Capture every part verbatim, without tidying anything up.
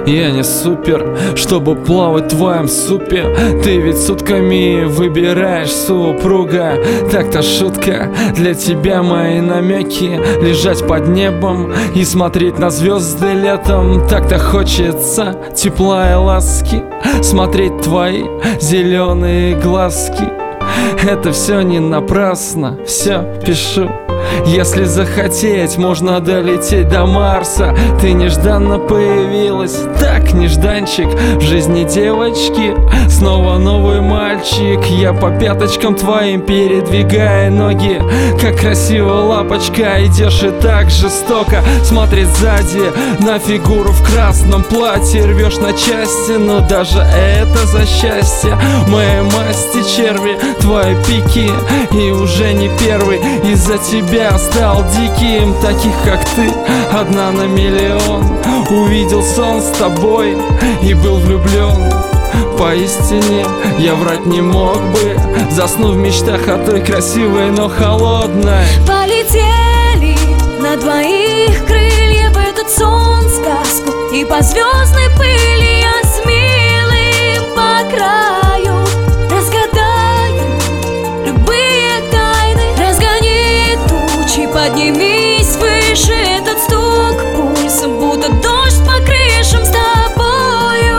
Я не супер, чтобы плавать в твоем супе. Ты ведь сутками выбираешь супруга. Так-то шутка, для тебя мои намеки. Лежать под небом и смотреть на звезды летом. Так-то хочется тепла и ласки, смотреть твои зеленые глазки. Это все не напрасно, все пишу. Если захотеть, можно долететь до Марса. Ты нежданно появилась, так нежданчик в жизни девочки. Снова новый мальчик. Я по пяточкам твоим передвигая ноги. Как красиво, лапочка, идешь и так жестоко. Смотри сзади на фигуру в красном платье. Рвешь на части, но даже это за счастье. Мои масти черви, твои пики. И уже не первый из-за тебя стал диким. Таких как ты, одна на миллион. Увидел сон с тобой и был влюблен. Поистине я врать не мог бы, заснув в мечтах о той красивой, но холодной. Полетели на двоих крыльев в этот сон, сказку. И по звездной пыли я с милым по краю разгадаю любые тайны. Разгони тучи, поднимись выше. Этот стук пульса, будто дождь по крышам. С тобою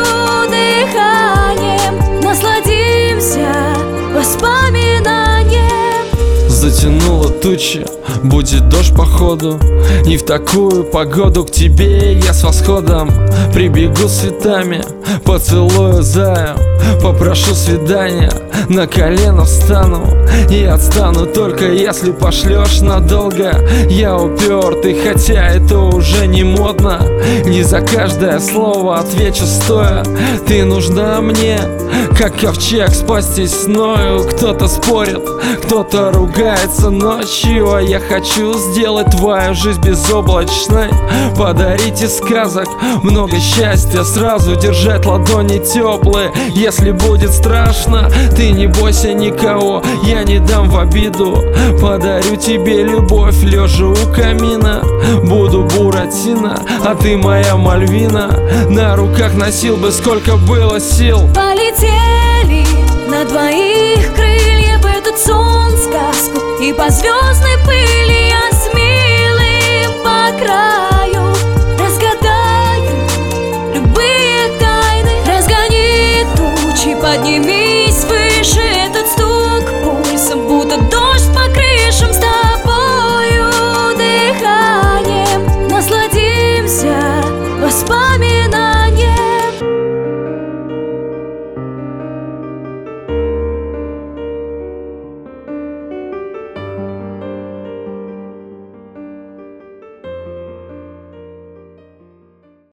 дыханием насладимся воспоминанием. Затянуло тучи, будет дождь походу. И в такую погоду к тебе я с восходом прибегу с цветами, поцелую заю, попрошу свидания, на колено встану и отстану только если пошлешь надолго. Я упертый, хотя это уже не модно. Не за каждое слово отвечу стоя. Ты нужна мне, как ковчег спастись сною. Кто-то спорит, кто-то ругается ночью, а я хочу сделать твою жизнь безоблачной. Подарить из сказок много счастья, сразу держать ладони теплые. Если будет страшно, ты не бойся никого, я не дам в обиду. Подарю тебе любовь, лежа у камина. Буду Буратино, а ты моя Мальвина. На руках носил бы, сколько было сил. Полетели на двоих крыльев в этот сон, сказку. И по звездной пыли я с милым по краю разгадаю любые тайны. Разгони тучи, поднимись выше. Этот стук пульса, будто дождь по крышам.